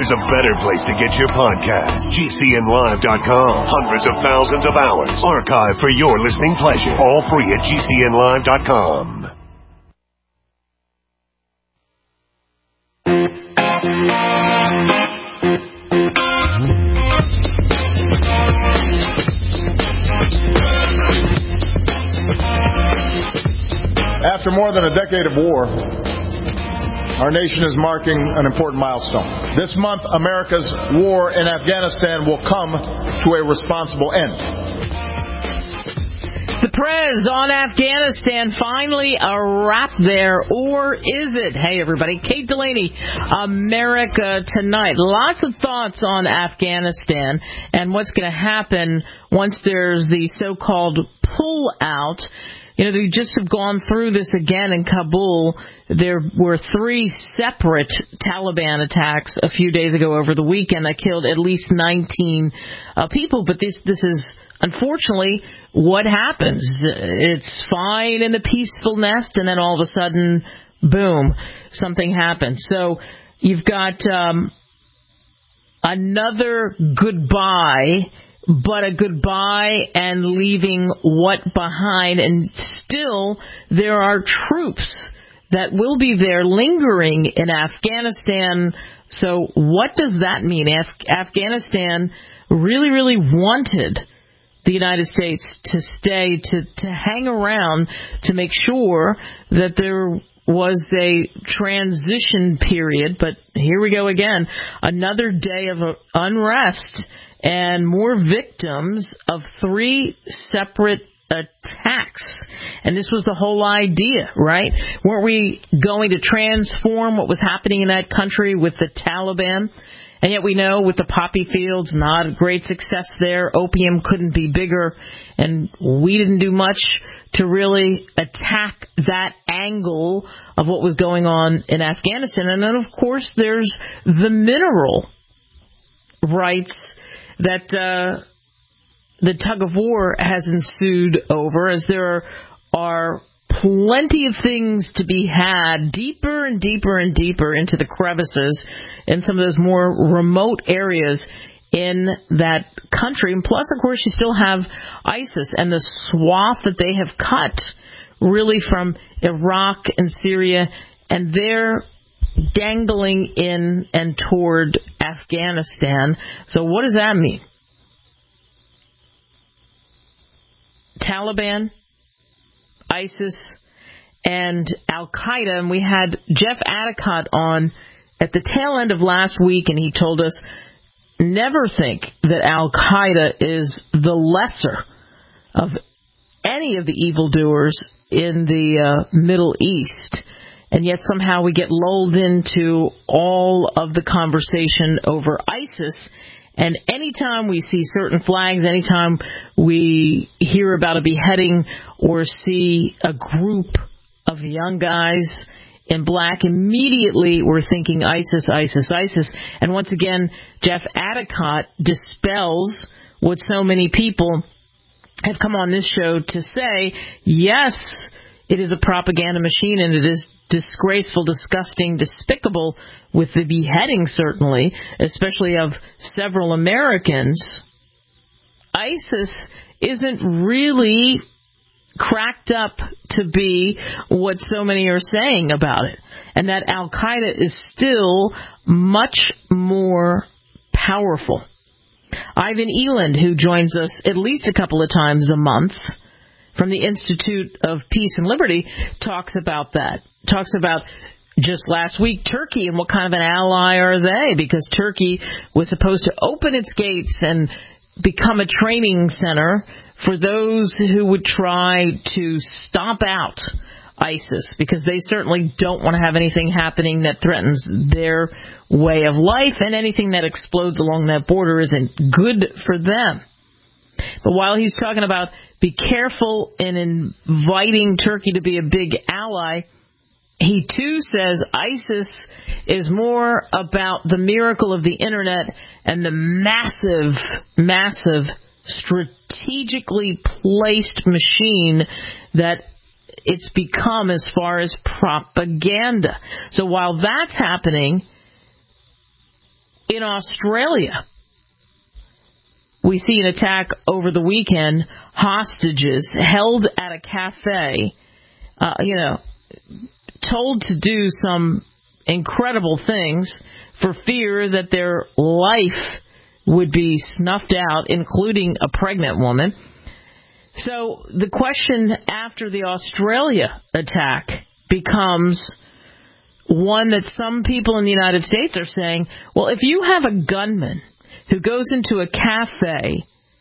there's a better place to get your podcast. GCNlive.com. Hundreds of thousands of hours archived for your listening pleasure. All free at GCNlive.com. After more than a decade of war, our nation is marking an important milestone. This month, America's war in Afghanistan will come to a responsible end. The prez on Afghanistan, finally a wrap there, or is it? Hey, everybody. Kate Delaney, America Tonight. Lots of thoughts on Afghanistan and what's going to happen once there's the so-called pullout. You know, they just have gone through this again in Kabul. There were 3 separate Taliban attacks a few days ago over the weekend that killed at least 19 people. But this is unfortunately what happens. It's fine in the peaceful nest, and then all of a sudden, boom, something happens. So you've got another goodbye, but a goodbye and leaving what behind, and still there are troops that will be there lingering in Afghanistan. So what does that mean? Afghanistan really, really wanted the United States to stay, to hang around, to make sure that there was a transition period. But here we go again, another day of unrest and more victims of 3 separate attacks. And this was the whole idea, right? Weren't we going to transform what was happening in that country with the Taliban? And yet we know with the poppy fields, not a great success there. Opium couldn't be bigger. And we didn't do much to really attack that angle of what was going on in Afghanistan. And then, of course, there's the mineral rights that the tug of war has ensued over, as there are plenty of things to be had deeper and deeper and deeper into the crevices in some of those more remote areas in that country. And plus, of course, you still have ISIS and the swath that they have cut really from Iraq and Syria, and they're dangling in and toward Afghanistan. So what does that mean? Taliban, ISIS, and Al-Qaeda. And we had Jeff Adicott on at the tail end of last week, and he told us, never think that Al-Qaeda is the lesser of any of the evildoers in the Middle East. And yet somehow we get lulled into all of the conversation over ISIS. And anytime we see certain flags, anytime we hear about a beheading or see a group of young guys in black, immediately we're thinking ISIS, ISIS, ISIS. And once again, Jeff Adicott dispels what so many people have come on this show to say. Yes, it is a propaganda machine, and it is disgraceful, disgusting, despicable, with the beheading, certainly, especially of several Americans. ISIS isn't really cracked up to be what so many are saying about it, and that Al-Qaeda is still much more powerful. Ivan Eland, who joins us at least a couple of times a month from the Institute of Peace and Liberty, talks about that. Talks about just last week Turkey and what kind of an ally are they, because Turkey was supposed to open its gates and become a training center for those who would try to stomp out ISIS, because they certainly don't want to have anything happening that threatens their way of life, and anything that explodes along that border isn't good for them. But while he's talking about be careful in inviting Turkey to be a big ally, he too says ISIS is more about the miracle of the Internet and the massive, massive, strategically placed machine that it's become as far as propaganda. So while that's happening, In Australia, we see an attack over the weekend, hostages held at a cafe, told to do some incredible things for fear that their life would be snuffed out, including a pregnant woman. So the question after the Australia attack becomes one that some people in the United States are saying, well, if you have a gunman who goes into a cafe,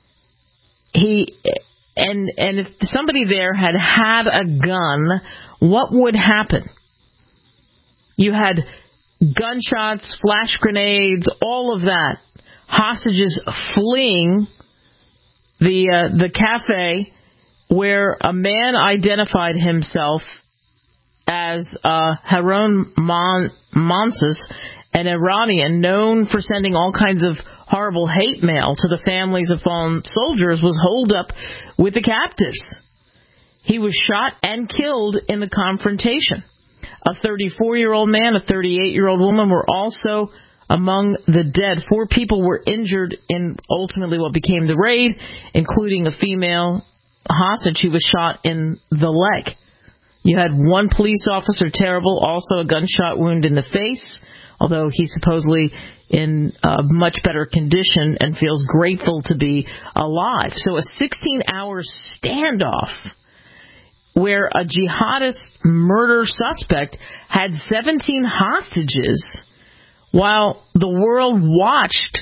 and if somebody there had a gun, what would happen? You had gunshots, flash grenades, all of that. Hostages fleeing the cafe where a man identified himself as Haroun Mansus, an Iranian known for sending all kinds of horrible hate mail to the families of fallen soldiers, was holed up with the captives. He was shot and killed in the confrontation. A 34-year-old man, a 38-year-old woman were also among the dead. 4 people were injured in ultimately what became the raid, including a female hostage who was shot in the leg. You had 1 police officer, terrible, also a gunshot wound in the face, although he's supposedly in much better condition and feels grateful to be alive. So a 16-hour standoff where a jihadist murder suspect had 17 hostages while the world watched,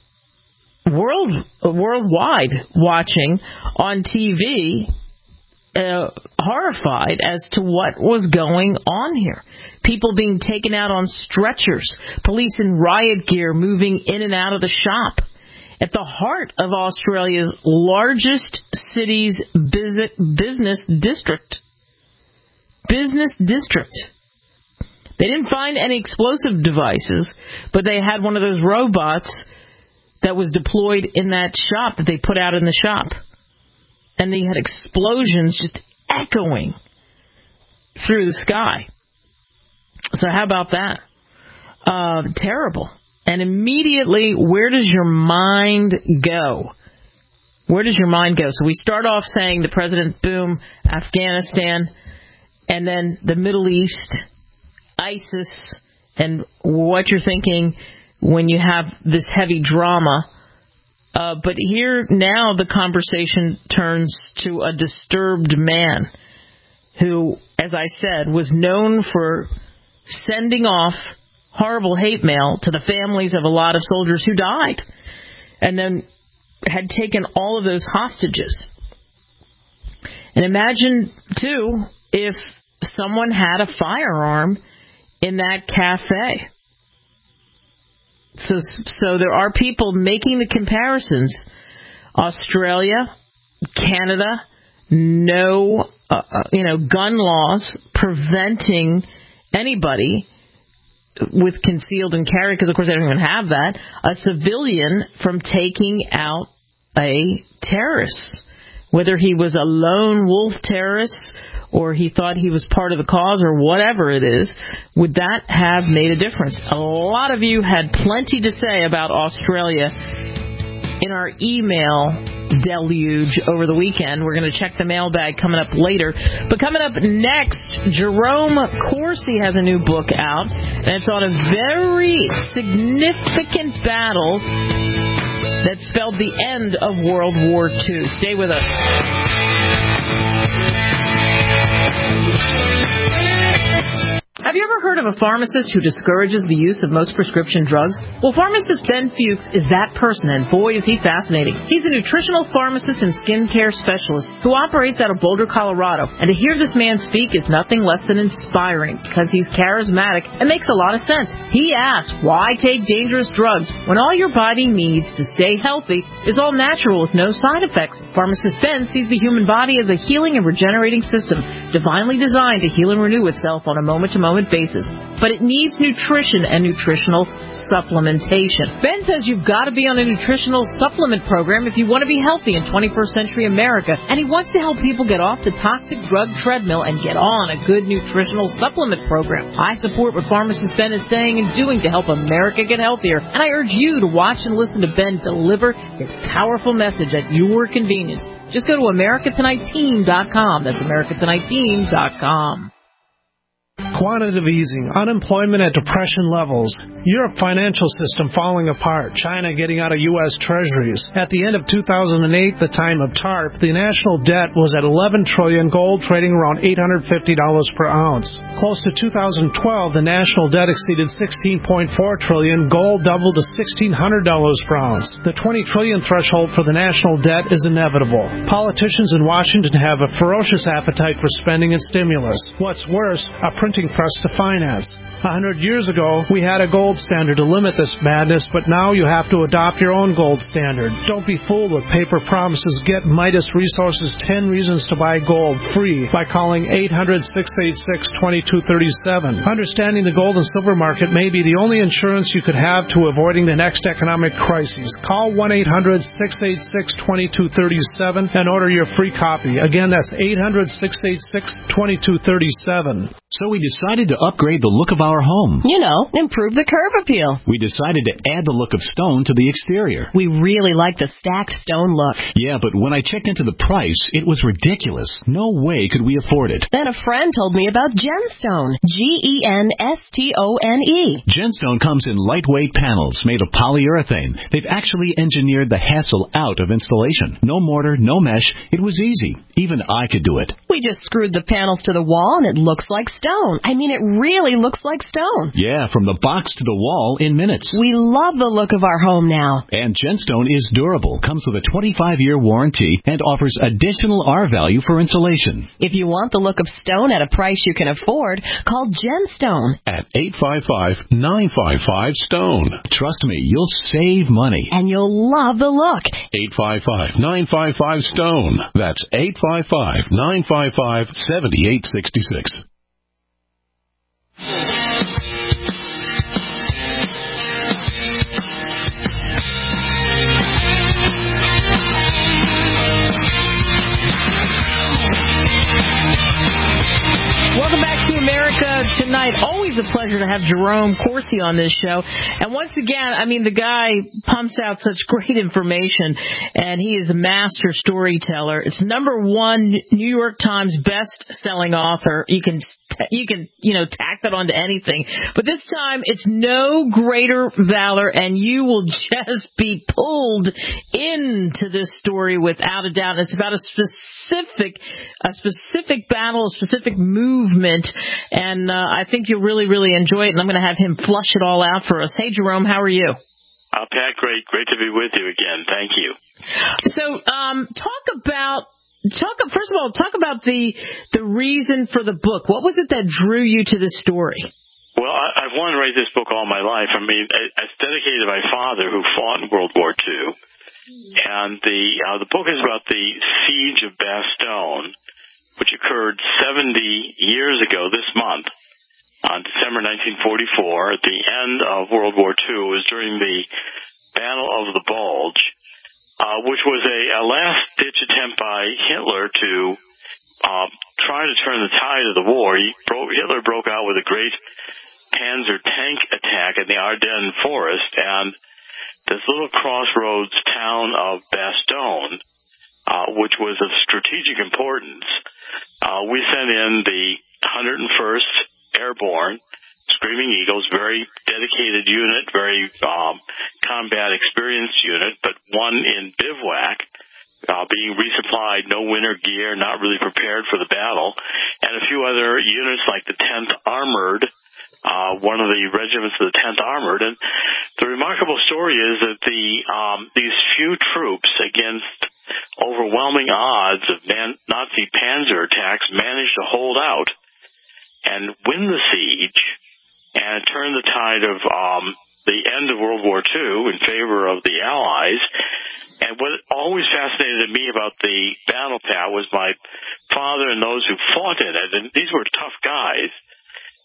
worldwide watching on TV, horrified as to what was going on here. People being taken out on stretchers, police in riot gear moving in and out of the shop. At the heart of Australia's largest city's business district. Business district. They didn't find any explosive devices, but they had one of those robots that was deployed in that shop that they put out in the shop. And they had explosions just echoing through the sky. So how about that? Terrible. And immediately, where does your mind go? Where does your mind go? So we start off saying the president, boom, Afghanistan, and then the Middle East, ISIS, and what you're thinking when you have this heavy drama. But here now the conversation turns to a disturbed man who, as I said, was known for sending off horrible hate mail to the families of a lot of soldiers who died, and then had taken all of those hostages. And imagine, too, if someone had a firearm in that cafe. So there are people making the comparisons. Australia, Canada, no, gun laws preventing anybody with concealed and carry, because of course they don't even have that, a civilian from taking out a terrorist. Whether he was a lone wolf terrorist or he thought he was part of the cause or whatever it is, would that have made a difference? A lot of you had plenty to say about Australia in our email deluge over the weekend. We're going to check the mailbag coming up later. But coming up next, Jerome Corsi has a new book out, and it's on a very significant battle that spelled the end of World War II. Stay with us. Have you ever heard of a pharmacist who discourages the use of most prescription drugs? Well, pharmacist Ben Fuchs is that person, and boy, is he fascinating. He's a nutritional pharmacist and skincare specialist who operates out of Boulder, Colorado. And to hear this man speak is nothing less than inspiring, because he's charismatic and makes a lot of sense. He asks, why take dangerous drugs when all your body needs to stay healthy is all natural with no side effects? Pharmacist Ben sees the human body as a healing and regenerating system, divinely designed to heal and renew itself on a moment-to-moment moment-to-moment basis. But it needs nutrition and nutritional supplementation. Ben says you've got to be on a nutritional supplement program if you want to be healthy in 21st century America, and he wants to help people get off the toxic drug treadmill and get on a good nutritional supplement program. I support what pharmacist Ben is saying and doing to help America get healthier, and I urge you to watch and listen to Ben deliver his powerful message at your convenience. Just go to AmericaTonightTeam.com. That's AmericaTonightTeam.com. Quantitative easing, unemployment at depression levels, Europe financial system falling apart, China getting out of U.S. treasuries. At the end of 2008, the time of TARP, the national debt was at $11 trillion, gold trading around $850 per ounce. Close to 2012, the national debt exceeded $16.4 trillion, gold doubled to $1,600 per ounce. The $20 trillion threshold for the national debt is inevitable. Politicians in Washington have a ferocious appetite for spending and stimulus. What's worse, a printing press to finance. 100 years ago, we had a gold standard to limit this madness, but now you have to adopt your own gold standard. Don't be fooled with paper promises. Get Midas Resources 10 Reasons to Buy Gold free by calling 800-686-2237. Understanding the gold and silver market may be the only insurance you could have to avoiding the next economic crisis. Call 1-800-686-2237 and order your free copy. Again, that's 800-686-2237. So we decided to upgrade the look of our home. You know, improve the curb appeal. We decided to add the look of stone to the exterior. We really like the stacked stone look. Yeah, but when I checked into the price, it was ridiculous. No way could we afford it. Then a friend told me about Genstone. Genstone. Genstone comes in lightweight panels made of polyurethane. They've actually engineered the hassle out of installation. No mortar, no mesh. It was easy. Even I could do it. We just screwed the panels to the wall and it looks like stone. I mean, it really looks like stone. Yeah, from the box to the wall in minutes. We love the look of our home now. And Genstone is durable, comes with a 25-year warranty, and offers additional R-value for insulation. If you want the look of stone at a price you can afford, call Genstone at 855-955-STONE. Trust me, you'll save money. And you'll love the look. 855-955-STONE. That's 855-955-7866. Welcome back to America Tonight. Always a pleasure to have Jerome Corsi on this show. And once again, I mean, the guy pumps out such great information, and he is a master storyteller. It's #1 New York Times best-selling author. You can tack that onto anything. But this time, it's no greater valor, and you will just be pulled into this story without a doubt. It's about a specific battle, a specific movement, and I think you'll really, really enjoy it, and I'm going to have him flush it all out for us. Hey, Jerome, how are you? Pat, great to be with you again. Thank you. So, first of all, talk about the reason for the book. What was it that drew you to this story? Well, I've wanted to write this book all my life. I mean, it's dedicated to my father who fought in World War II. And the book is about the Siege of Bastogne, which occurred 70 years ago this month, on December 1944, at the end of World War II. It was during the Battle of the Bulge, which was a last-ditch attempt by Hitler to try to turn the tide of the war. Hitler broke out with a great Panzer tank attack in the Ardennes forest, and this little crossroads town of Bastogne, which was of strategic importance, we sent in the 101st Airborne Screaming Eagles, very dedicated unit, very combat experienced unit, but one in bivouac, being resupplied, no winter gear, not really prepared for the battle, and a few other units like the 10th Armored, one of the regiments of the 10th Armored. And the remarkable story is that these few troops, against overwhelming odds of Nazi panzer attacks, managed to hold out and win the siege and turn the tide of the end of World War II in favor of the Allies. And what always fascinated me about the battle, Pat, was my father and those who fought in it. And these were tough guys.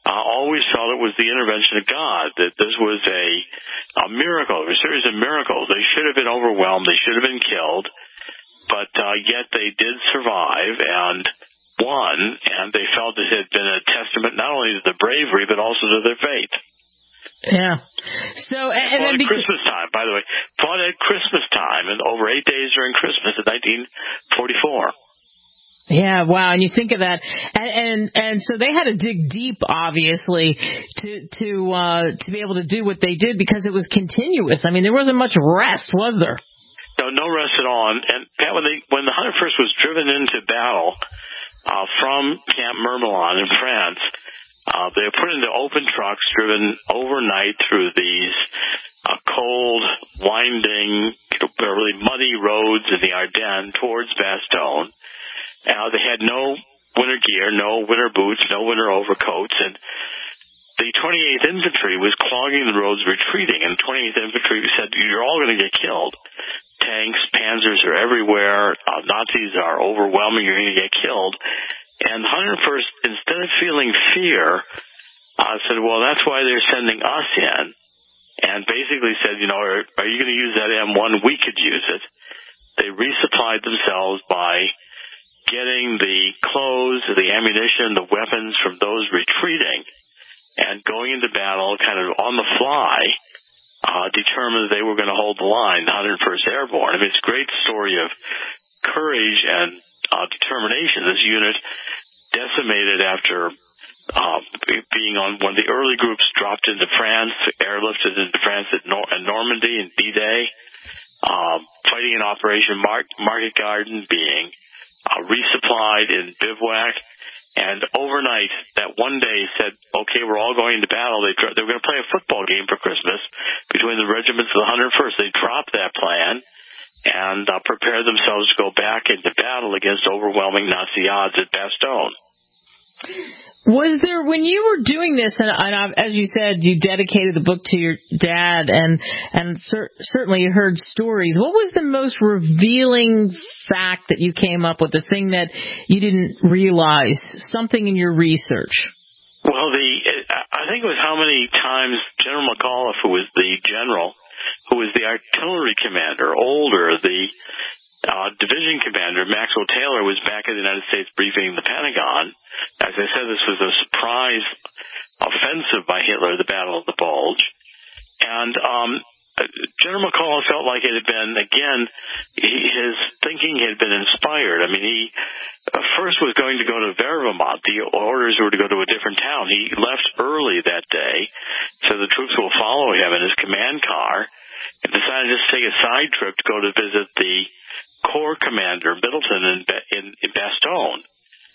always felt it was the intervention of God, that this was a miracle, a series of miracles. They should have been overwhelmed. They should have been killed. But yet they did survive and won, and they felt it had been a testament not only to their bravery, but also to their faith. Yeah. So, and fought then at Christmas time, by the way. Fought at Christmas time, and over 8 days during Christmas in 1944. Yeah, wow, and you think of that, and so they had to dig deep, obviously, to be able to do what they did, because it was continuous. I mean, there wasn't much rest, was there? No rest at all. And Pat, when the 101st was driven into battle from Camp Mermelon in France, they were put into open trucks, driven overnight through these cold, winding, really muddy roads in the Ardennes towards Bastogne. They had no winter gear, no winter boots, no winter overcoats, and the 28th Infantry was clogging the roads retreating, and 28th Infantry said, "You're all going to get killed. Tanks, panzers are everywhere. Nazis are overwhelming. You're going to get killed." And the 101st, instead of feeling fear, said, "Well, that's why they're sending us in," and basically said, "Are you going to use that M1? We could use it." They resupplied themselves by getting the clothes, the ammunition, the weapons from those retreating, and going into battle kind of on the fly, determined they were going to hold the line, the 101st Airborne. I mean, it's a great story of courage and determination. This unit decimated after being on one of the early groups, dropped into France, airlifted into France at Normandy and D-Day, fighting in Operation Market Garden, being resupplied in bivouac, and overnight, that one day said, "Okay, we're all going to battle." They were going to play a football game for Christmas between the regiments of the 101st. They dropped that plan and prepared themselves to go back into battle against overwhelming Nazi odds at Bastogne. Was there, when you were doing this, and as you said, you dedicated the book to your dad, and certainly you heard stories, what was the most revealing fact that you came up with, the thing that you didn't realize, something in your research? Well, I think it was how many times General McAuliffe, who was the general, who was the artillery commander, older, the division commander, Maxwell Taylor, was back in the United States briefing the Pentagon. As I said, this was a surprise offensive by Hitler, the Battle of the Bulge. And General McAuliffe felt like it had been, again, his thinking had been inspired. I mean, he first was going to go to Vervemont. The orders were to go to a different town. He left early that day, so the troops will follow him in his command car, and decided to take a side trip to go to visit the Corps commander, Middleton, in Bastogne.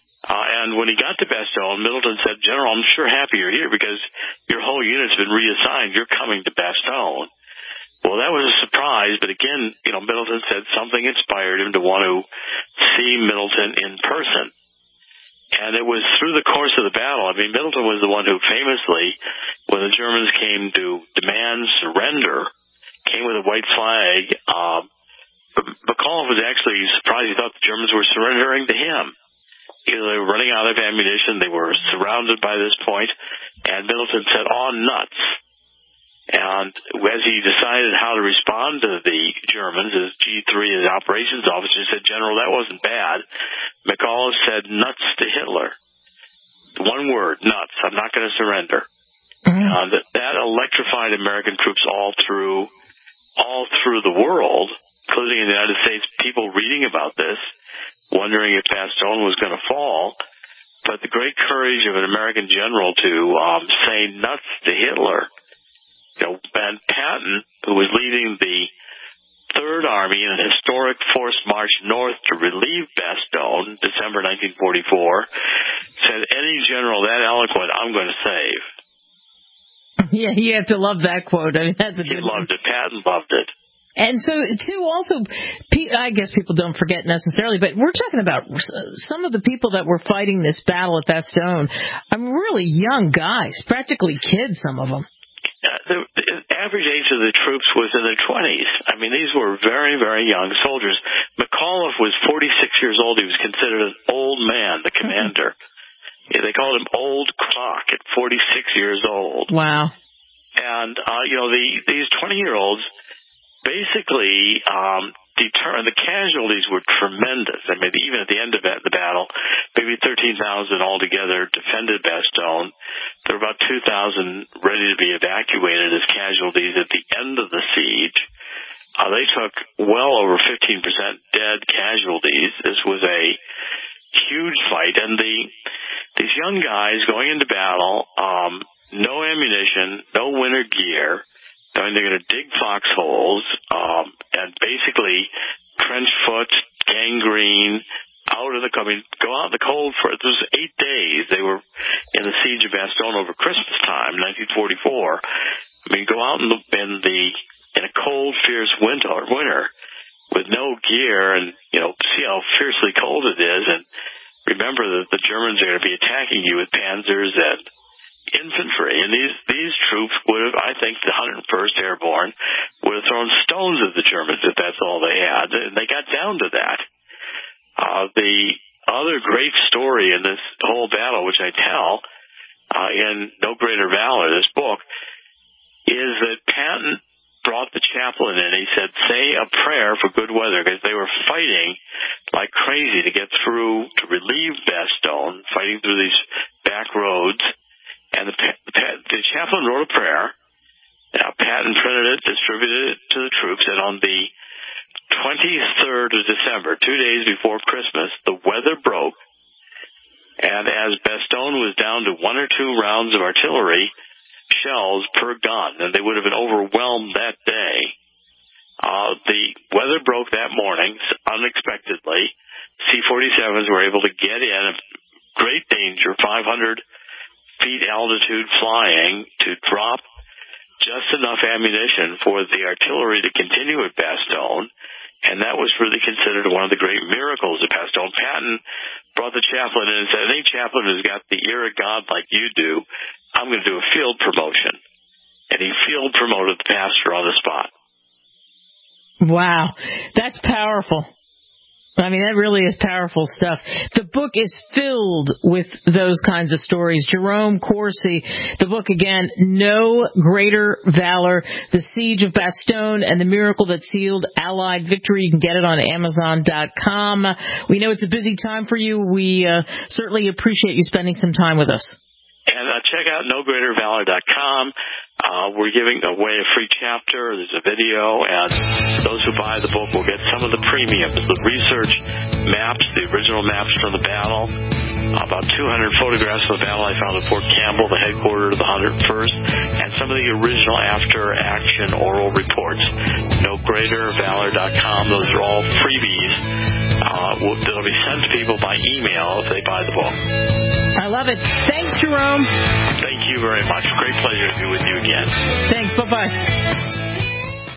And when he got to Bastogne, Middleton said, "General, I'm sure happy you're here because your whole unit's been reassigned. You're coming to Bastogne." Well, that was a surprise, but again, Middleton said something inspired him to want to see Middleton in person. And it was through the course of the battle. I mean, Middleton was the one who famously, when the Germans came to demand surrender, came with a white flag. McAuliffe was actually surprised. He thought the Germans were surrendering to him. They were running out of ammunition. They were surrounded by this point. And Middleton said, "Oh, nuts." And as he decided how to respond to the Germans, as G3, his operations officer, said, "General, that wasn't bad." McAuliffe said, "Nuts to Hitler." One word, nuts. "I'm not going to surrender." That electrified American troops all through the world, including in the United States, people reading about this, wondering if Bastogne was going to fall. But the great courage of an American general to say nuts to Hitler. Van Patten, who was leading the Third Army in a historic forced march north to relieve Bastogne, December 1944, said, "Any general that eloquent, I'm going to save." Yeah, you have to love that quote. I mean, that's a good one. He loved it. Patton loved it. And so, too, also, I guess people don't forget necessarily, but we're talking about some of the people that were fighting this battle at Bastogne. Really young guys, practically kids, some of them. The average age of the troops was in their 20s. I mean, these were very, very young soldiers. McAuliffe was 46 years old. He was considered an old man, the commander. They called him Old Croc at 46 years old. Wow. And, these 20-year-olds basically the casualties were tremendous. I mean, even at the end of the battle, maybe 13,000 altogether defended Bastogne. There were about 2,000 ready to be evacuated as casualties at the end of the siege. They took well over 15% dead casualties. This was a huge fight, and these young guys going into battle, no ammunition, no winter gear. They're going to dig foxholes and basically trench foot, gangrene, go out in the cold for it. was 8 days. They were in the siege of Bastogne over Christmas time, 1944. Go out in a cold, fierce winter with no gear and, see how fiercely cold it is. And remember that the Germans are going to be attacking you with panzers and infantry. And these troops would have, I think, the 101st Airborne would have thrown stones at the Germans if that's all they had. And they got down to that. The other great story in this whole battle, which I tell in No Greater Valor, this book, is that Patton brought the chaplain in. He said, say a prayer for good weather, because they were fighting like crazy to get through, to relieve Bastogne, fighting through these back roads. And the chaplain wrote a prayer. Patton printed it, distributed it to the troops, and on the 23rd of December, 2 days before Christmas, the weather broke, and as Bastogne was down to 1 or 2 rounds of artillery shells per gun, and they would have been overwhelmed that day, the weather broke that morning unexpectedly. C-47s were able to get in great danger, 500 feet altitude flying, to drop just enough ammunition for the artillery to continue at Bastogne, and that was really considered one of the great miracles of Bastogne. Patton brought the chaplain in and said, any chaplain who's got the ear of God like you do, I'm going to do a field promotion. And he field promoted the pastor on the spot. Wow, that's powerful. I mean, that really is powerful stuff. The book is filled with those kinds of stories. Jerome Corsi, the book again, No Greater Valor, The Siege of Bastogne and the Miracle That Sealed Allied Victory. You can get it on Amazon.com. We know it's a busy time for you. We certainly appreciate you spending some time with us. And check out NoGreaterValor.com. We're giving away a free chapter. There's a video, and those who buy the book will get some of the premiums, the research maps, the original maps from the battle, about 200 photographs of the battle I found at Fort Campbell, the headquarters of the 101st, and some of the original after-action oral reports. NoGreaterValor.com. Those are all freebies. They'll be sent to people by email if they buy the book. I love it. Thanks, Jerome. Thank you very much. Great pleasure to be with you again. Thanks. Bye-bye.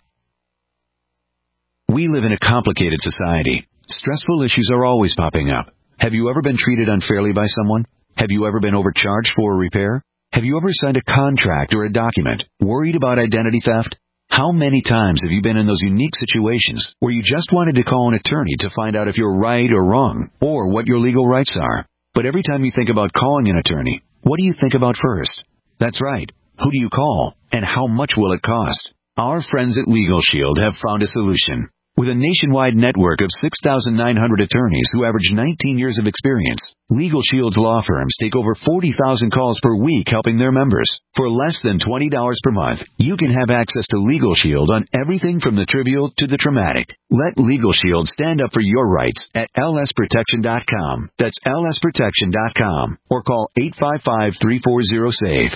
We live in a complicated society. Stressful issues are always popping up. Have you ever been treated unfairly by someone? Have you ever been overcharged for a repair? Have you ever signed a contract or a document worried about identity theft? How many times have you been in those unique situations where you just wanted to call an attorney to find out if you're right or wrong, or what your legal rights are? But every time you think about calling an attorney, what do you think about first? That's right. Who do you call, and how much will it cost? Our friends at Legal Shield have found a solution. With a nationwide network of 6,900 attorneys who average 19 years of experience, Legal Shield's law firms take over 40,000 calls per week helping their members. For less than $20 per month, you can have access to Legal Shield on everything from the trivial to the traumatic. Let Legal Shield stand up for your rights at lsprotection.com. That's lsprotection.com. Or call 855-340-SAVE,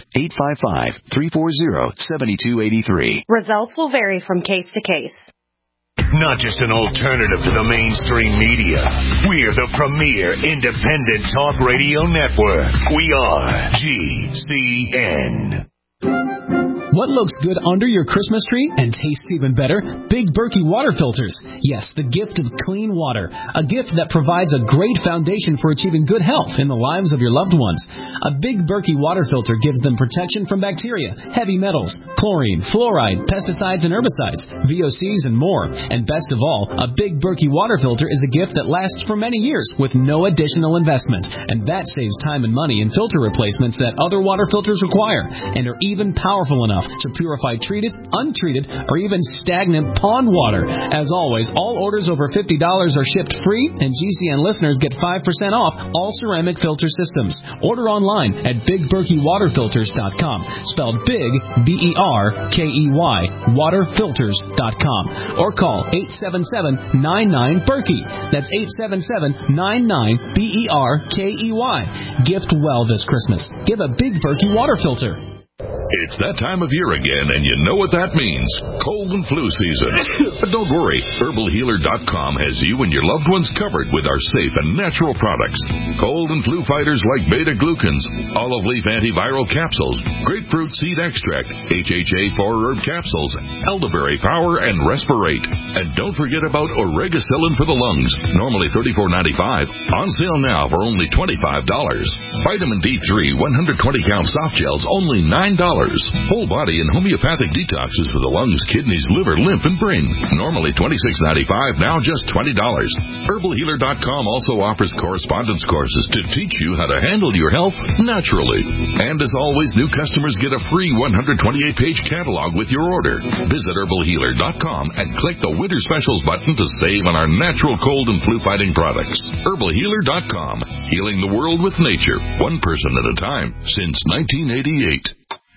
855-340-7283. Results will vary from case to case. Not just an alternative to the mainstream media. We're the premier independent talk radio network. We are GCN. What looks good under your Christmas tree and tastes even better? Big Berkey water filters. Yes, the gift of clean water. A gift that provides a great foundation for achieving good health in the lives of your loved ones. A Big Berkey water filter gives them protection from bacteria, heavy metals, chlorine, fluoride, pesticides and herbicides, VOCs and more. And best of all, a Big Berkey water filter is a gift that lasts for many years with no additional investment. And that saves time and money in filter replacements that other water filters require, and are even powerful enough to purify treated, untreated, or even stagnant pond water. As always, all orders over $50 are shipped free, and GCN listeners get 5% off all ceramic filter systems. Order online at BigBerkeyWaterFilters.com, spelled Big, B-E-R-K-E-Y, waterfilters.com, or call 877-99-BERKEY. That's 877-99-BERKEY. Gift well this Christmas. Give a Big Berkey water filter. It's that time of year again, and you know what that means. Cold and flu season. But don't worry. HerbalHealer.com has you and your loved ones covered with our safe and natural products. Cold and flu fighters like beta-glucans, olive leaf antiviral capsules, grapefruit seed extract, HHA 4-herb capsules, elderberry power, and respirate. And don't forget about Oregacillin for the lungs, normally $34.95, on sale now for only $25. Vitamin D3 120-count soft gels, only $9. Whole body and homeopathic detoxes for the lungs, kidneys, liver, lymph, and brain. Normally $26.95, now just $20. HerbalHealer.com also offers correspondence courses to teach you how to handle your health naturally. And as always, new customers get a free 128-page catalog with your order. Visit HerbalHealer.com and click the Winter Specials button to save on our natural cold and flu-fighting products. HerbalHealer.com, healing the world with nature, one person at a time, since 1988.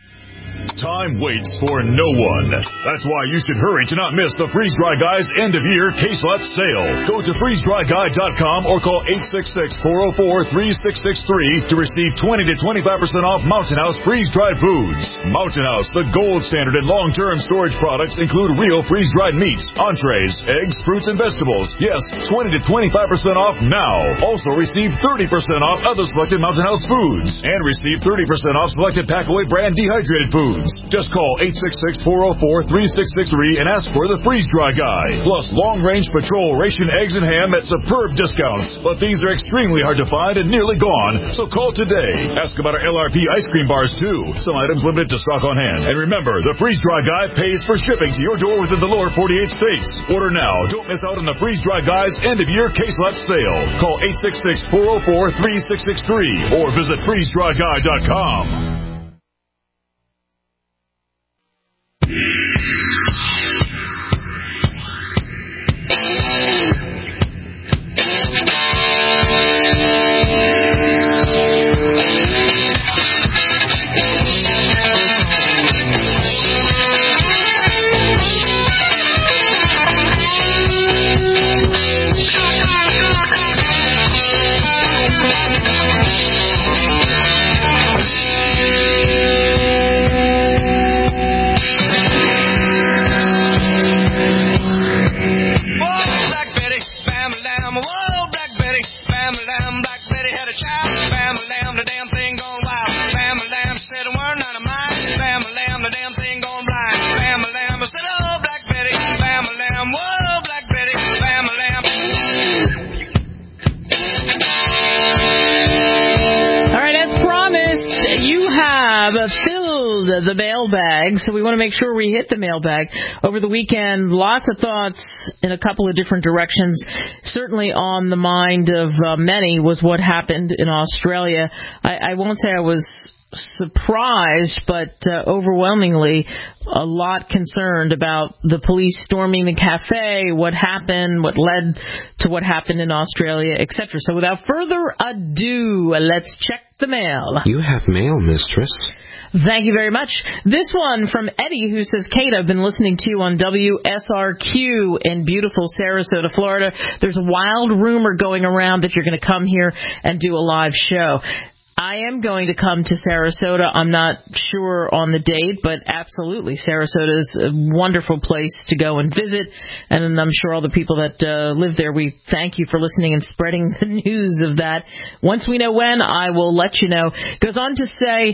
Time waits for no one. That's why you should hurry to not miss the Freeze Dry Guy's end-of-year case lot sale. Go to freezedryguy.com or call 866-404-3663 to receive 20 to 25% off Mountain House freeze-dried foods. Mountain House, the gold standard in long-term storage products, include real freeze-dried meats, entrees, eggs, fruits, and vegetables. Yes, 20 to 25% off now. Also receive 30% off other selected Mountain House foods and receive 30% off selected Packaway brand dehydrated foods. Just call 866-404-3663 and ask for the Freeze Dry Guy. Plus long-range patrol ration eggs and ham at superb discounts. But these are extremely hard to find and nearly gone, so call today. Ask about our LRP ice cream bars, too. Some items limited to stock on hand. And remember, the Freeze Dry Guy pays for shipping to your door within the lower 48 states. Order now. Don't miss out on the Freeze Dry Guy's end-of-year case lot sale. Call 866-404-3663 or visit freezedryguy.com. The mailbag, so we want to make sure we hit the mailbag. Over the weekend, lots of thoughts in a couple of different directions. Certainly on the mind of many was what happened in Australia. I won't say I was surprised, but overwhelmingly a lot concerned about the police storming the cafe, what happened, what led to what happened in Australia, etc. So without further ado, let's check the mail. You have mail, mistress. Thank you very much. This one from Eddie, who says, Kate, I've been listening to you on WSRQ in beautiful Sarasota, Florida. There's a wild rumor going around that you're going to come here and do a live show. I am going to come to Sarasota. I'm not sure on the date, but absolutely, Sarasota is a wonderful place to go and visit, and I'm sure all the people that live there, we thank you for listening and spreading the news of that. Once we know when, I will let you know. Goes on to say,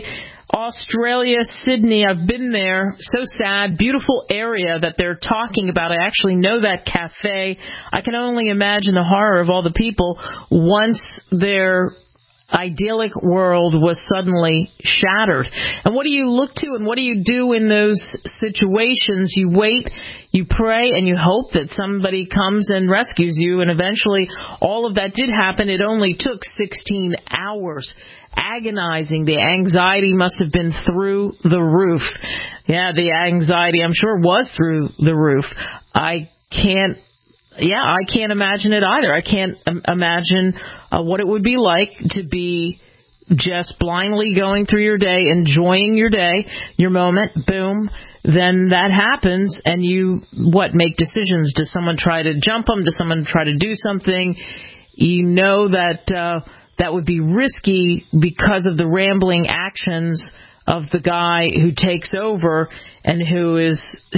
Australia, Sydney, I've been there. So sad. Beautiful area that they're talking about. I actually know that cafe. I can only imagine the horror of all the people once their idyllic world was suddenly shattered. And what do you look to and what do you do in those situations? You wait, you pray, and you hope that somebody comes and rescues you. And eventually all of that did happen. It only took 16 hours. Agonizing. The anxiety must have been through the roof. Yeah, the anxiety, I'm sure, was through the roof. I can't imagine it either. I can't imagine what it would be like to be just blindly going through your day, enjoying your day, your moment, boom, then that happens, and you, make decisions? Does someone try to jump them? Does someone try to do something? You know that that would be risky because of the rambling actions of the guy who takes over and who's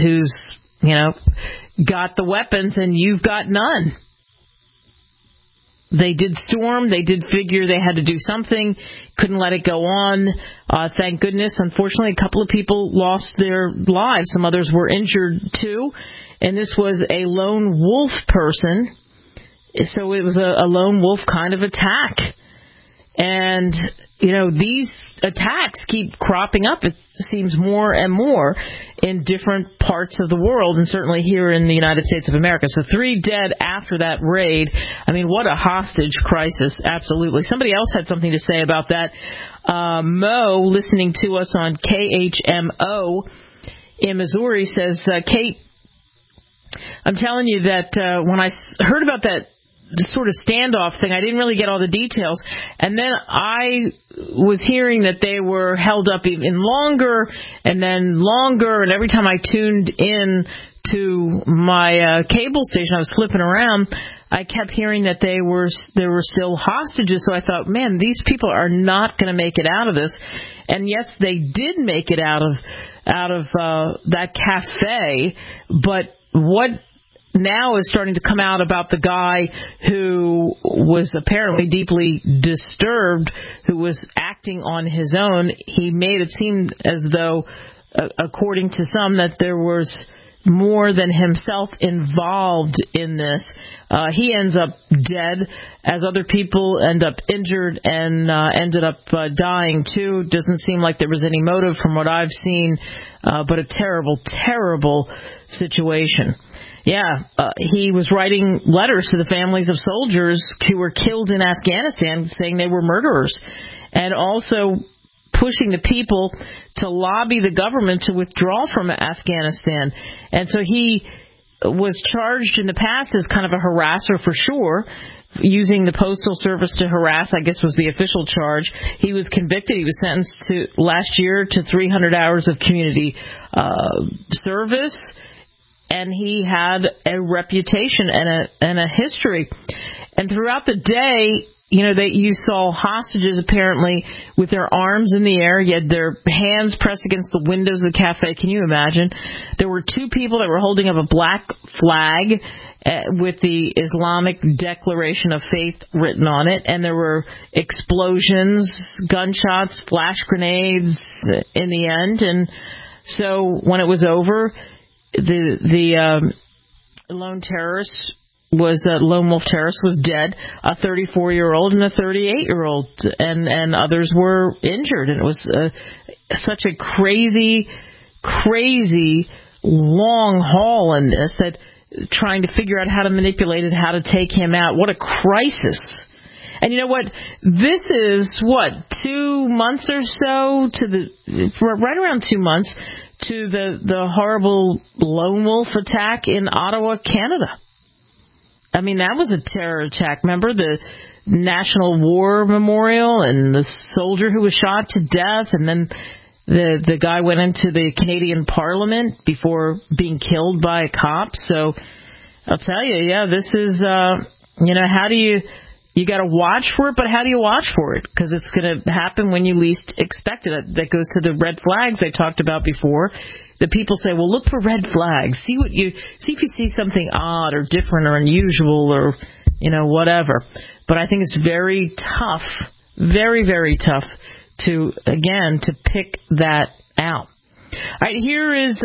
got the weapons and you've got none. They did storm. They did figure they had to do something. Couldn't let it go on. Thank goodness. Unfortunately, a couple of people lost their lives. Some others were injured too. And this was a lone wolf person. So it was a lone wolf kind of attack. And, these attacks keep cropping up, it seems, more and more in different parts of the world, and certainly here in the United States of America. So 3 dead after that raid. I mean, what a hostage crisis. Absolutely. Somebody else had something to say about that. Mo, listening to us on KHMO in Missouri, says, Kate, I'm telling you that when I heard about that sort of standoff thing, I didn't really get all the details. And then I was hearing that they were held up even longer and then longer. And every time I tuned in to my cable station, I was flipping around, I kept hearing that there were still hostages. So I thought, man, these people are not going to make it out of this. And yes, they did make it out of that cafe. But what now is starting to come out about the guy who was apparently deeply disturbed, who was acting on his own. He made it seem as though, according to some, that there was more than himself involved in this. He ends up dead, as other people end up injured and ended up dying too. Doesn't seem like there was any motive from what I've seen, but a terrible, terrible situation. Yeah, he was writing letters to the families of soldiers who were killed in Afghanistan, saying they were murderers, and also pushing the people to lobby the government to withdraw from Afghanistan. And so he was charged in the past as kind of a harasser for sure, using the Postal Service to harass, I guess was the official charge. He was convicted. He was sentenced to last year to 300 hours of community service. And he had a reputation and a history. And throughout the day, you saw hostages apparently with their arms in the air. You had their hands pressed against the windows of the cafe. Can you imagine? There were 2 people that were holding up a black flag with the Islamic Declaration of Faith written on it. And there were explosions, gunshots, flash grenades in the end. And so when it was over, the lone wolf terrorist was dead, a 34-year-old and a 38-year-old, and others were injured. And it was such a crazy long haul in this, that trying to figure out how to manipulate it, how to take him out. What a crisis. And you know what? This is, 2 months or so right around 2 months to the horrible lone wolf attack in Ottawa, Canada. I mean, that was a terror attack. Remember the National War Memorial and the soldier who was shot to death, and then the guy went into the Canadian Parliament before being killed by a cop. So I'll tell you, this is, how do you got to watch for it, but how do you watch for it? Because it's going to happen when you least expect it. That goes to the red flags I talked about before. The people say, well, look for red flags. See if you see something odd or different or unusual or, whatever. But I think it's very tough, very, very tough to pick that out. All right, here's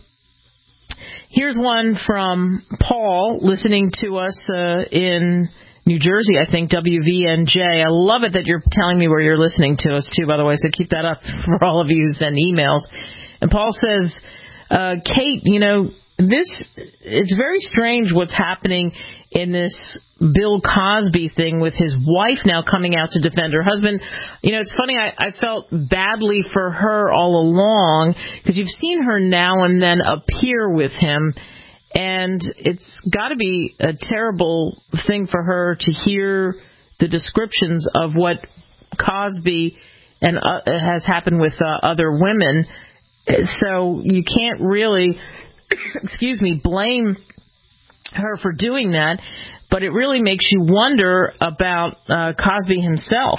one from Paul listening to us in New Jersey, I think, WVNJ. I love it that you're telling me where you're listening to us, too, by the way, so keep that up for all of you who send emails. And Paul says, Kate, it's very strange what's happening in this Bill Cosby thing with his wife now coming out to defend her husband. It's funny, I felt badly for her all along because you've seen her now and then appear with him, and it's got to be a terrible thing for her to hear the descriptions of what Cosby and has happened with other women. So you can't really, blame her for doing that, but it really makes you wonder about Cosby himself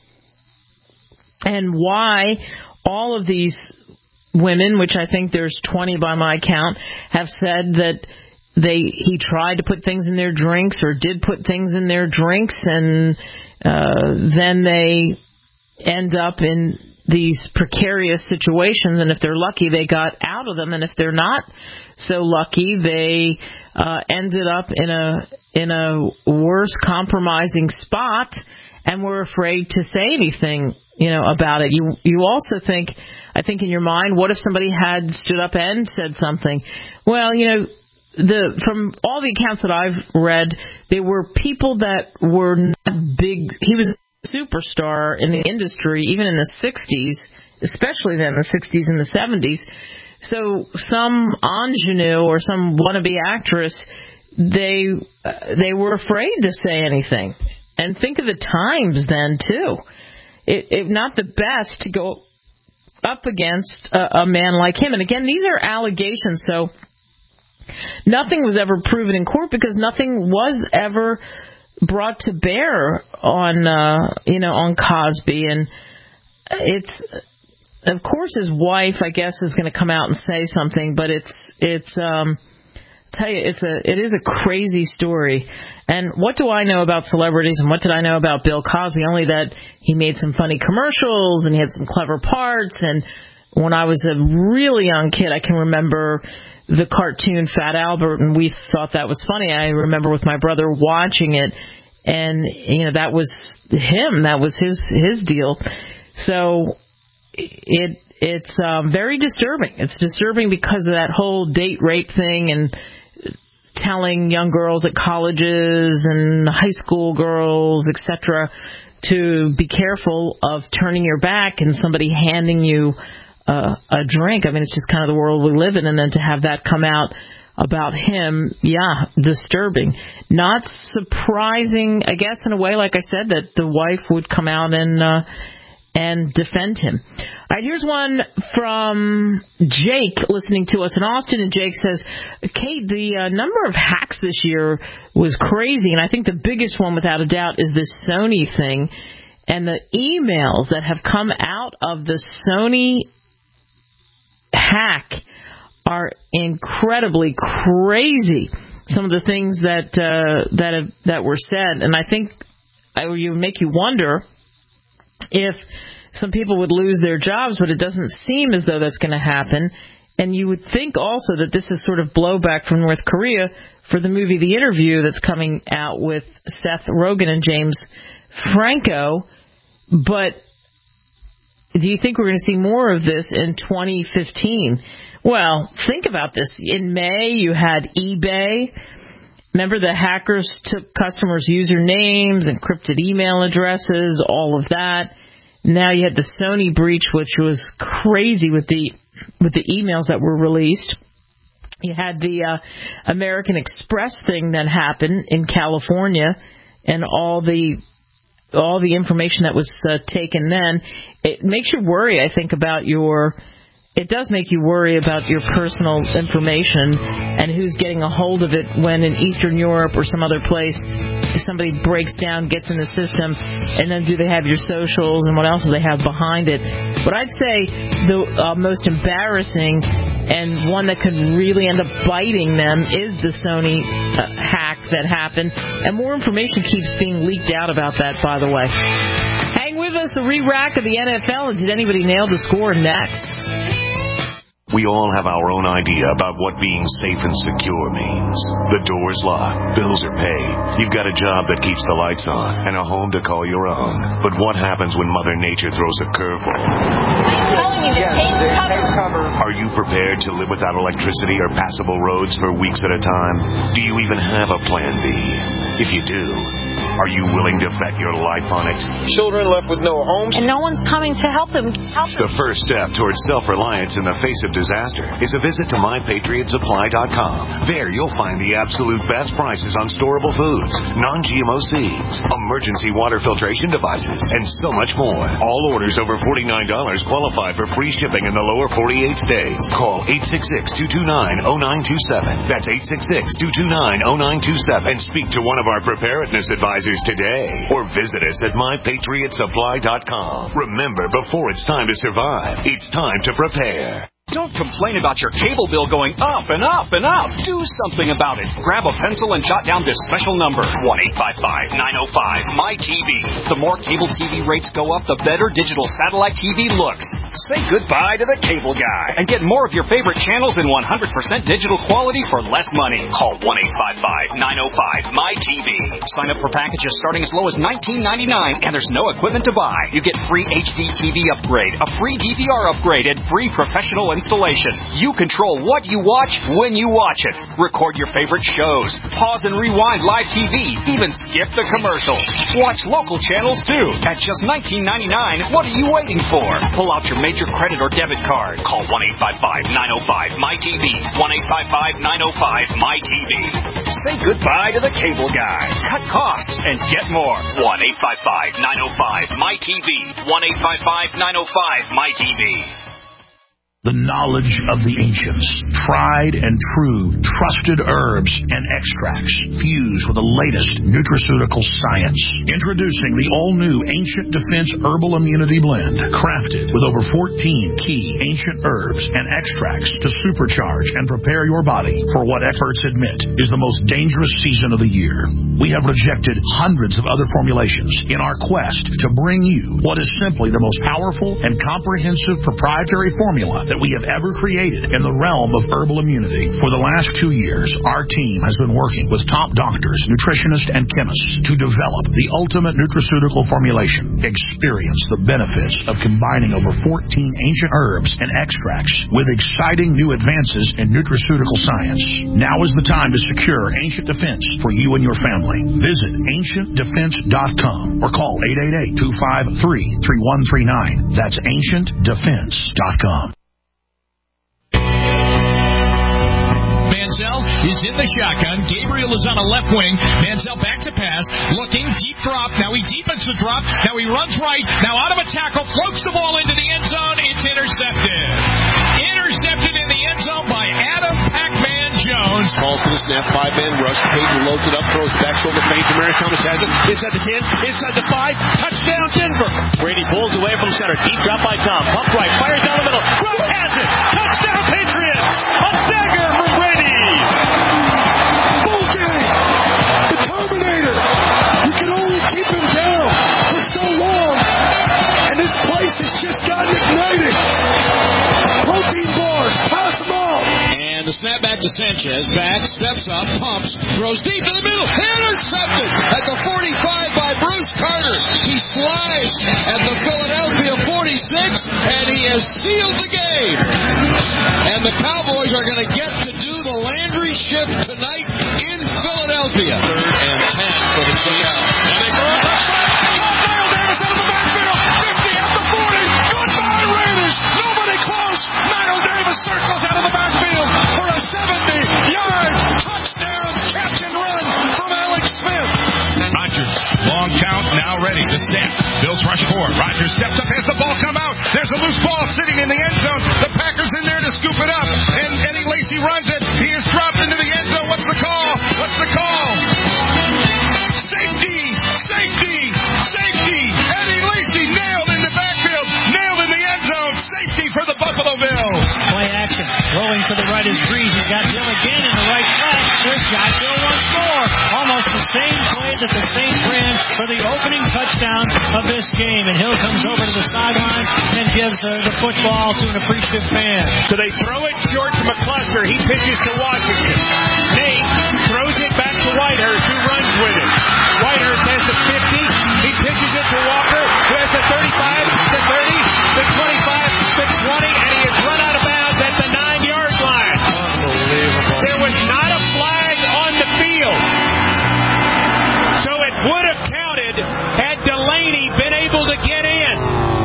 and why all of these women, which I think there's 20 by my count, have said that he tried to put things in their drinks or did put things in their drinks, and then they end up in these precarious situations, and if they're lucky, they got out of them, and if they're not so lucky, they ended up in a worse, compromising spot, and were afraid to say anything, about it. You also think, I think in your mind, what if somebody had stood up and said something? Well, from all the accounts that I've read, there were people that were not big. He was superstar in the industry, even in the 60s, especially then, the 60s and the 70s. So some ingenue or some wannabe actress, they were afraid to say anything. And think of the times then, too. It not the best to go up against a man like him. And again, these are allegations, so nothing was ever proven in court because nothing was ever brought to bear on Cosby, and it's, of course, his wife, I guess, is going to come out and say something, but it is a crazy story. And what do I know about celebrities, and what did I know about Bill Cosby? Only that he made some funny commercials and he had some clever parts, and when I was a really young kid, I can remember the cartoon Fat Albert, and we thought that was funny. I remember with my brother watching it, and that was him. That was his deal. So it's very disturbing. It's disturbing because of that whole date rape thing and telling young girls at colleges and high school girls, etc., to be careful of turning your back and somebody handing you a drink. I mean, it's just kind of the world we live in, and then to have that come out about him, disturbing. Not surprising, I guess, in a way, like I said, that the wife would come out and defend him. All right, here's one from Jake listening to us in Austin, and Jake says, Kate, the number of hacks this year was crazy, and I think the biggest one, without a doubt, is this Sony thing, and the emails that have come out of the Sony hack are incredibly crazy. Some of the things that were said, and I think it would make you wonder if some people would lose their jobs, but it doesn't seem as though that's going to happen. And you would think also that this is sort of blowback from North Korea for the movie The Interview that's coming out with Seth Rogen and James Franco. But do you think we're going to see more of this in 2015? Well, think about this. In May, you had eBay. Remember, the hackers took customers' usernames, encrypted email addresses, all of that. Now you had the Sony breach, which was crazy with the emails that were released. You had the American Express thing that happened in California, and all the information that was taken then. It makes you worry, I think, it does make you worry about your personal information and who's getting a hold of it when in Eastern Europe or some other place somebody breaks down, gets in the system, and then do they have your socials and what else do they have behind it. But I'd say the most embarrassing and one that could really end up biting them is the Sony hack that happened. And more information keeps being leaked out about that, by the way. Hang with us a re-rack of the NFL, and did anybody nail the score next? We all have our own idea about what being safe and secure means. The door's locked, bills are paid, you've got a job that keeps the lights on, and a home to call your own. But what happens when Mother Nature throws a curveball? Are you prepared to live without electricity or passable roads for weeks at a time? Do you even have a plan B? If you do, are you willing to bet your life on it? Children left with no homes. And no one's coming to help them. The first step towards self-reliance in the face of disaster is a visit to MyPatriotSupply.com. There you'll find the absolute best prices on storable foods, non-GMO seeds, emergency water filtration devices, and so much more. All orders over $49 qualify for free shipping in the lower 48 states. Call 866-229-0927. That's 866-229-0927 and speak to one of our preparedness advisors today, or visit us at MyPatriotSupply.com. Remember, before it's time to survive, it's time to prepare. Don't complain about your cable bill going up and up and up. Do something about it. Grab a pencil and jot down this special number, 1-855-905-MyTV. The more cable TV rates go up, the better digital satellite TV looks. Say goodbye to the cable guy and get more of your favorite channels in 100% digital quality for less money. Call 1-855-905-MyTV. Sign up for packages starting as low as $19.99, and there's no equipment to buy. You get free HD TV upgrade, a free DVR upgrade, and free professional installation. You control what you watch when you watch it. Record your favorite shows. Pause and rewind live TV. Even skip the commercials. Watch local channels too. At just $19.99, what are you waiting for? Pull out your major credit or debit card. Call 1-855-905-MyTV. 1-855-905-MyTV. Say goodbye to the cable guy. Cut costs and get more. 1-855-905-MyTV. 1-855-905-MyTV. The knowledge of the ancients, tried and true, trusted herbs and extracts fused with the latest nutraceutical science. Introducing the all-new Ancient Defense Herbal Immunity Blend, crafted with over 14 key ancient herbs and extracts to supercharge and prepare your body for what experts admit is the most dangerous season of the year. We have rejected hundreds of other formulations in our quest to bring you what is simply the most powerful and comprehensive proprietary formula that we have ever created in the realm of herbal immunity. For the last 2 years, our team has been working with top doctors, nutritionists, and chemists to develop the ultimate nutraceutical formulation. Experience the benefits of combining over 14 ancient herbs and extracts with exciting new advances in nutraceutical science. Now is the time to secure Ancient Defense for you and your family. Visit AncientDefense.com or call 888-253-3139. That's AncientDefense.com. Manziel is in the shotgun. Gabriel is on a left wing. Manziel back to pass. Looking. Deep drop. Now he deepens the drop. Now he runs right. Now out of a tackle. Floats the ball into the end zone. It's intercepted. Intercepted in the end zone by Adam Pac-Man Jones. Calls for the snap. 5-man rush. Peyton loads it up. Throws back shoulder feint to Marius Thomas. Has it. Inside the 10. Inside the 5. Touchdown Denver. Brady pulls away from center. Deep drop by Tom. Pump right. Fires down the middle. Gronk has it. Touchdown Patriots. A dagger from Brady. The Terminator. You can only keep him down for so long, and this place has just gotten ignited. Protein bars, pass them out. And the snap back to Sanchez. Back, steps up, pumps, throws deep in the middle. Intercepted at the 45 by Bruce Carter. He slides at the Philadelphia 46, and he has sealed the game. And the Cowboys are going to get to do the Landry shift tonight in Philadelphia. 3rd and 10 for the swing out. And they throw a touchdown. Miles Davis out of the backfield. 50 at the 40. Goodbye, Raiders. Nobody close. Miles Davis circles out of the backfield for a 70-yard touchdown catch and run from Alex Smith. Rodgers, long count, now ready. The snap. Bills rush forward. Rodgers steps up, has the ball come out. There's a loose ball sitting in the end zone. The Packers in there to scoop it up. And Eddie Lacy runs it. He is dropped into the end zone. What's the call? What's the call? Safety! Safety! Safety! Eddie Lacy nailed in the backfield. Nailed in the end zone. Safety for the Buffalo Bills. Play action. Rolling to the right is Breeze. He's got Hill again in the right spot. This guy still one to score. Almost the same play that the Saints ran for the opening touchdown of this game. And Hill comes over to the sideline and gives the football to an appreciative fan. So they throw it short to McCluster. He pitches to Washington. Nate throws it back to Whitehurst, who runs with it. Whitehurst has the 50. He pitches it to Walker, who has the 35, the 30, the 25, the 20, and he is run out of bounds at the 9-yard line. Unbelievable. There was not a flag on the field. So it would have counted had Delaney been able to get in.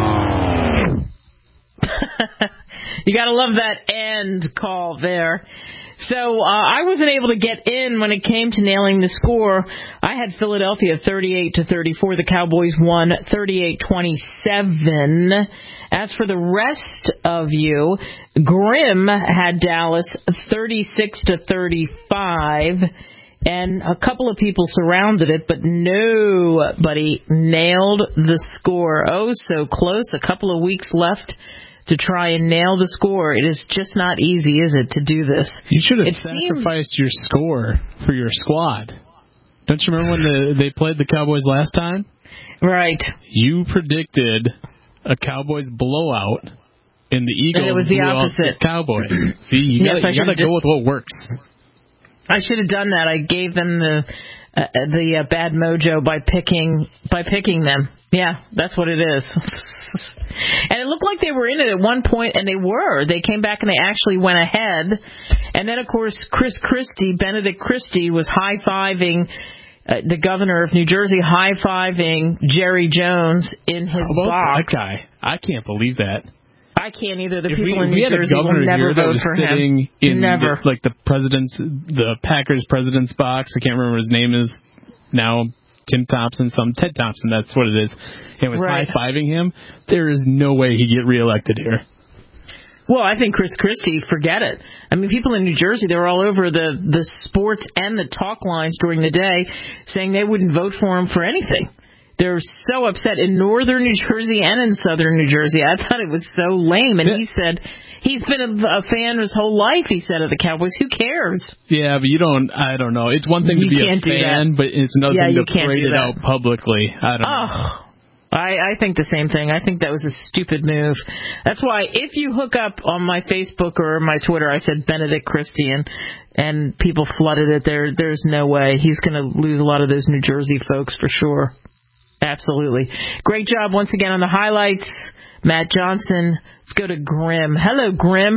You got to love that end call there. So I wasn't able to get in when it came to nailing the score. I had Philadelphia 38-34. The Cowboys won 38-27. As for the rest of you, Grim had Dallas 36-35. And a couple of people surrounded it, but nobody nailed the score. Oh, so close. A couple of weeks left to try and nail the score. It is just not easy, is it, to do this? You should have sacrificed your score for your squad. Don't you remember when they played the Cowboys last time? Right. You predicted a Cowboys blowout, and the Eagles and it was the opposite. The Cowboys. See, you got to go with what works. I should have done that. I gave them the bad mojo by picking them. Yeah, that's what it is. And it looked like they were in it at one point, and they were. They came back and they actually went ahead. And then, of course, Benedict Christie, was high-fiving the governor of New Jersey, high-fiving Jerry Jones in his box. That guy? I can't believe that. I can't either. The people in New Jersey will never vote for him. Never. The Packers president's box. I can't remember what his name is now. Ted Thompson. That's what it is. And was high-fiving him. There is no way he'd get reelected here. Well, I think Chris Christie, forget it. I mean, people in New Jersey, they were all over the sports and the talk lines during the day saying they wouldn't vote for him for anything. They're so upset in northern New Jersey and in southern New Jersey. I thought it was so lame. And he said he's been a fan his whole life, he said, of the Cowboys. Who cares? Yeah, but I don't know. It's one thing to be a fan, but it's another thing to parade it out publicly. I don't know. I think the same thing. I think that was a stupid move. That's why if you hook up on my Facebook or my Twitter, I said Benedict Christie, and people flooded it. There's no way. He's going to lose a lot of those New Jersey folks for sure. Absolutely. Great job once again on the highlights, Matt Johnson. Let's go to Grim. Hello, Grim.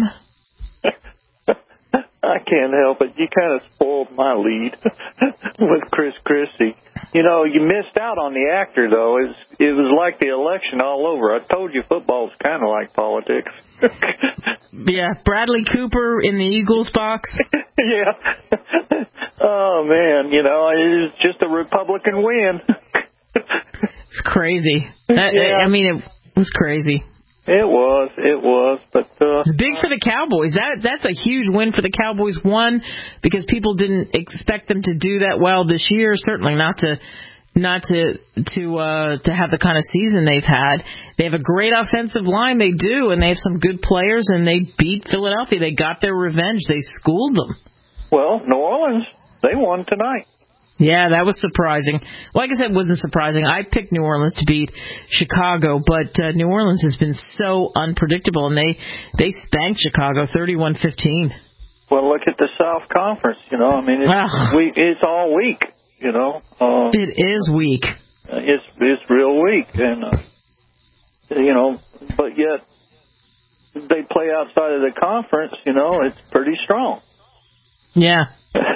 I can't help it. You kind of spoiled my lead with Chris Christie. You know, you missed out on the actor, though. It was like the election all over. I told you football's kind of like politics. Yeah, Bradley Cooper in the Eagles box. Yeah. Oh, man, it's just a Republican win. It's crazy. I mean, it was crazy. It was, but it's big for the Cowboys. That's a huge win for the Cowboys. One, because people didn't expect them to do that well this year. Certainly not to have the kind of season they've had. They have a great offensive line. They do, and they have some good players. And they beat Philadelphia. They got their revenge. They schooled them. Well, New Orleans, they won tonight. Yeah, that was surprising. Like I said, it wasn't surprising. I picked New Orleans to beat Chicago, but New Orleans has been so unpredictable, and they spanked Chicago 31-15. Well, look at the South Conference. It's all weak. It is weak. It's real weak, and but yet they play outside of the conference. It's pretty strong. Yeah.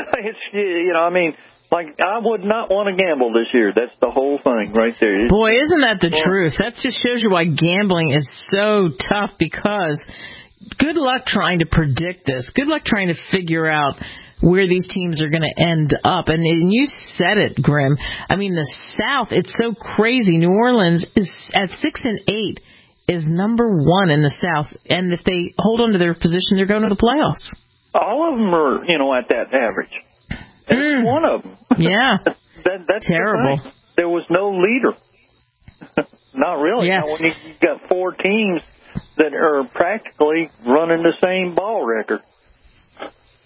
Like, I would not want to gamble this year. That's the whole thing right there. Boy, isn't that the truth? That just shows you why gambling is so tough, because good luck trying to predict this. Good luck trying to figure out where these teams are going to end up. And you said it, Grim. I mean, the South, it's so crazy. New Orleans is at 6-8 is number one in the South. And if they hold on to their position, they're going to the playoffs. All of them are, at that average. Every one of them. Yeah. That's terrible. The there was no leader. Not really. Yeah. When you've got four teams that are practically running the same ball record.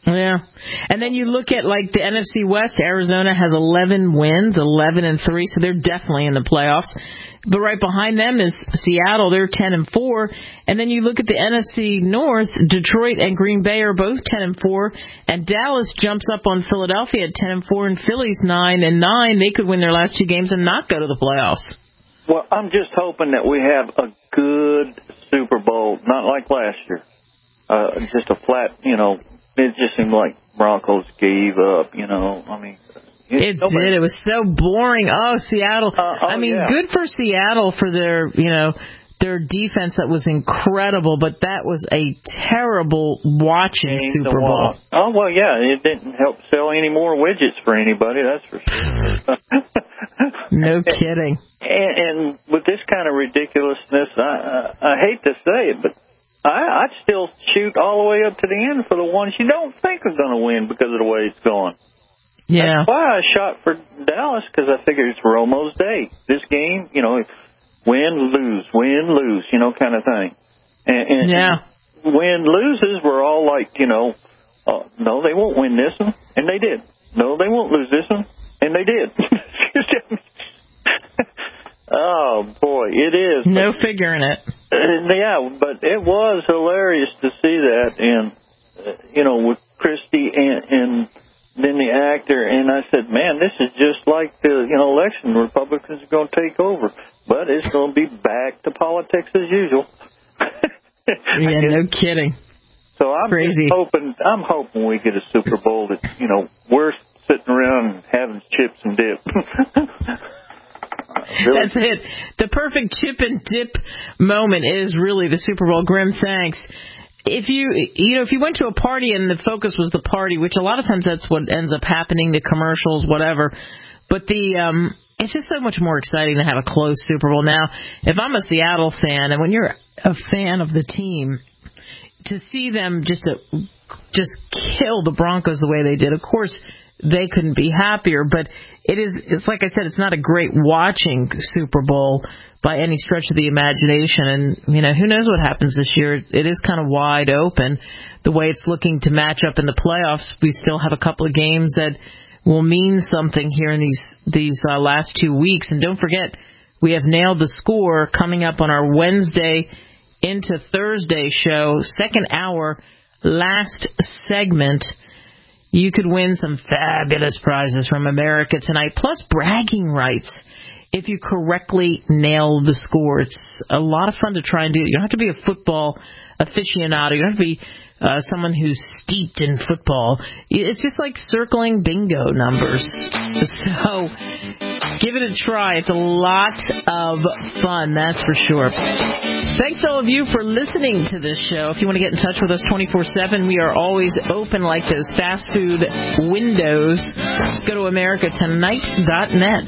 Yeah. And then you look at, like, the NFC West. Arizona has 11 wins, 11-3, so they're definitely in the playoffs. But right behind them is Seattle. They're 10-4. And then you look at the NFC North. Detroit and Green Bay are both 10-4. And Dallas jumps up on Philadelphia at 10-4, and Philly's 9-9. They could win their last 2 games and not go to the playoffs. Well, I'm just hoping that we have a good Super Bowl, not like last year. Just a flat, it just seemed like Broncos gave up, I mean. It did. It was so boring. Oh, Seattle. Good for Seattle for their, their defense that was incredible, but that was a terrible watching Super Bowl. Oh, well, yeah. It didn't help sell any more widgets for anybody, that's for sure. No kidding. And with this kind of ridiculousness, I hate to say it, but I'd still shoot all the way up to the end for the ones you don't think are going to win because of the way it's going. Yeah. That's why I shot for Dallas, because I figured it's Romo's day. This game, win, lose, kind of thing. And win, loses, we're all like, no, they won't win this one, and they did. No, they won't lose this one, and they did. Oh, boy, it is. No figuring it. Yeah, but it was hilarious to see that, and, with Christie and then the actor, and I said, man, this is just like the election. Republicans are going to take over, but it's going to be back to politics as usual. Yeah, no kidding. So I'm crazy. I'm hoping we get a Super Bowl that we're sitting around having chips and dip. Really? That's it. The perfect chip and dip moment is really the Super Bowl. Grim, thanks. If you went to a party and the focus was the party, which a lot of times that's what ends up happening, the commercials, whatever. But it's just so much more exciting to have a close Super Bowl. Now, if I'm a Seattle fan, and when you're a fan of the team, to see them just kill the Broncos the way they did, of course, they couldn't be happier. But it's like I said, it's not a great watching Super Bowl by any stretch of the imagination. And, who knows what happens this year. It is kind of wide open the way it's looking to match up in the playoffs. We still have a couple of games that will mean something here in these last 2 weeks. And don't forget, we have Nailed the Score coming up on our Wednesday into Thursday show, second hour, last segment. You could win some fabulous prizes from America Tonight, plus bragging rights if you correctly nail the score. It's a lot of fun to try and do. You don't have to be a football aficionado. You don't have to be someone who's steeped in football. It's just like circling bingo numbers. So give it a try. It's a lot of fun, that's for sure. Thanks all of you for listening to this show. If you want to get in touch with us 24/7, we are always open like those fast food windows. Just go to americatonight.net.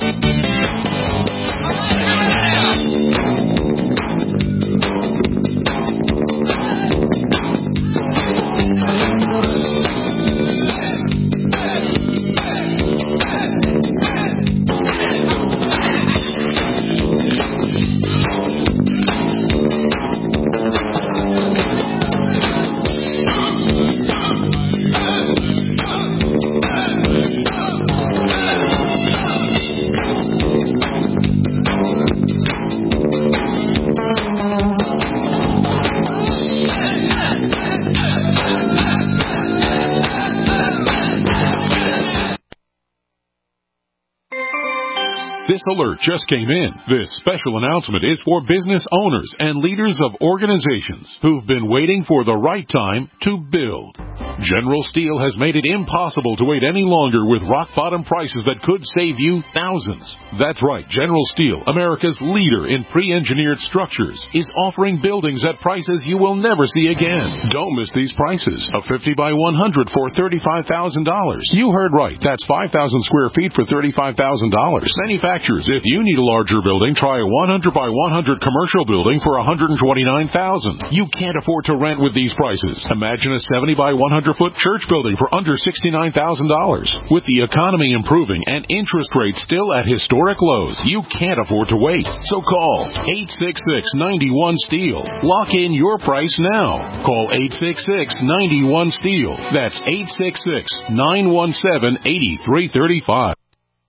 This alert just came in. This special announcement is for business owners and leaders of organizations who've been waiting for the right time to build. General Steel has made it impossible to wait any longer with rock-bottom prices that could save you thousands. That's right, General Steel, America's leader in pre-engineered structures, is offering buildings at prices you will never see again. Don't miss these prices. A 50 by 100 for $35,000. You heard right. That's 5,000 square feet for $35,000. Manufacturers, if you need a larger building, try a 100 by 100 commercial building for $129,000. You can't afford to rent with these prices. Imagine a 70 by 100 1,500-foot church building for under $69,000. With the economy improving and interest rates still at historic lows, you can't afford to wait. So call 866-91-STEEL. Lock in your price now. Call 866-91-STEEL. That's 866-917-8335.